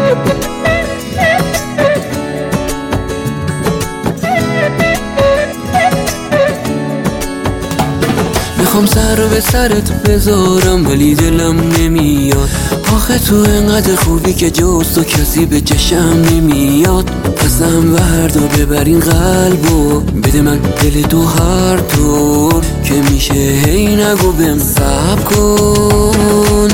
میخوام سر رو به سرت بذارم ولی دلم نمیاد. آخه تو انقدر خوبی که جز تو کسی به چشم نمیاد. پسم وردا ببر این قلبو بده من دل تو هر طور که میشه، هی نگو بهم صبر کن.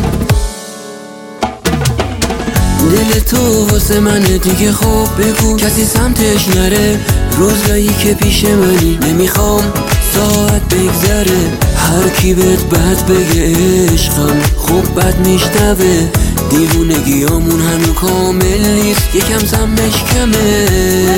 دل تو واسه منه دیگه، خب بگو کسی سمتش نره. روزایی که پیش منی نمیخوام ساعت بگذره. هر کی بهت بد بگه عشقم خوب بد میشنوه. دیوونگیامون هنو کامل نیست، یکم سمش کمه.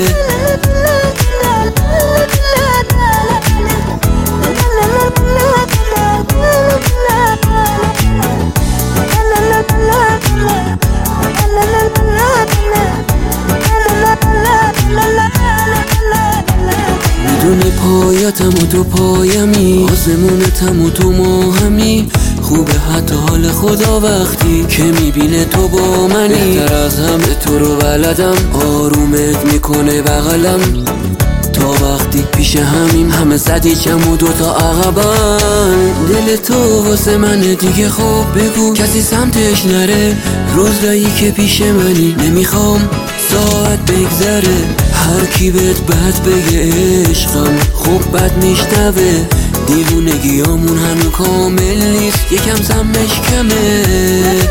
میدونی پایتم و تو پایمی، آسمونتم و تو ماهمی. خوبه حتی حال خدا وقتی که میبینه تو با منی. بهتر از همه تو رو بلدم، آرومت میکنه بغلم. تا وقتی پیش همیم همه زدیچم و دوتا عقبم. دل تو واسه منه دیگه، خب بگو کسی سمتش نره. روزایی که پیش منی نمیخوام ساعت بگذره. هر کی بهت بد بگه عشقم خوب بد میشنوه. دیوونگیامون هنو کامل نیست، یکم سمش کمه.